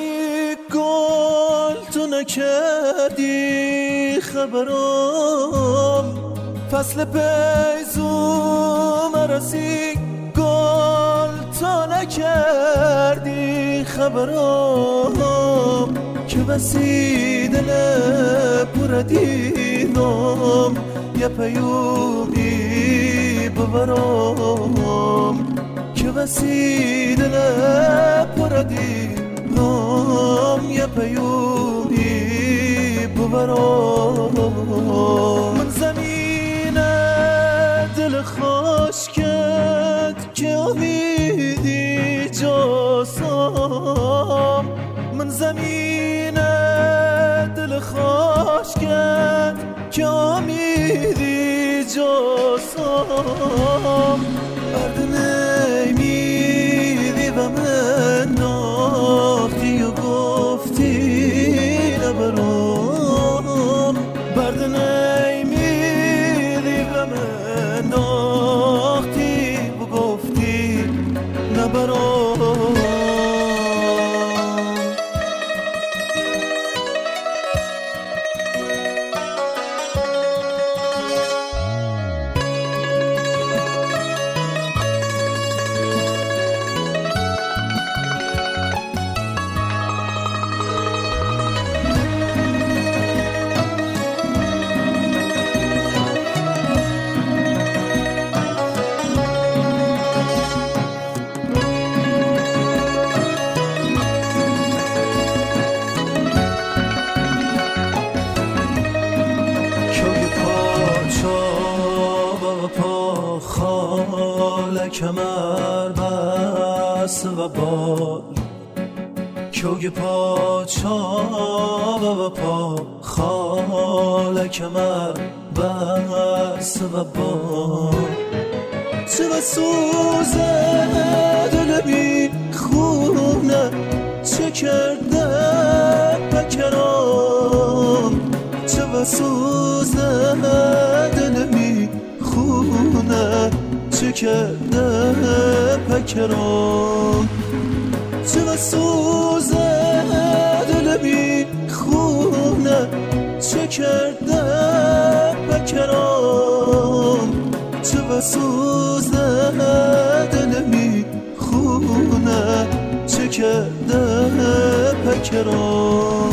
گل تو نکردی خبرم، فصل پیزوم رسی گل تو نکردی خبرم، که بسی دل پر دیدم یه پیومی ببرم، که بسی دل پر دیدم یه پیومی ببرم. من زمین دل خشکت که امیدی جاسم، من زمین دل خشکت که امیدی جاسم، برد نمیدی و من ناختی و گفتی نبرم، برد نمیدی و من ناختی و گفتی نبرم. کمر بس و بال کوی پاچا و پا خال کمر بس و بال، چه و سوز دل بی خونه چه کرده بکرام، چه و سوز دل بی خونه چه کرده پکرام، چه و سوز دل بی خونه چه کرده پکرام، چه و سوز دل بی خونه چه کرده پکرام.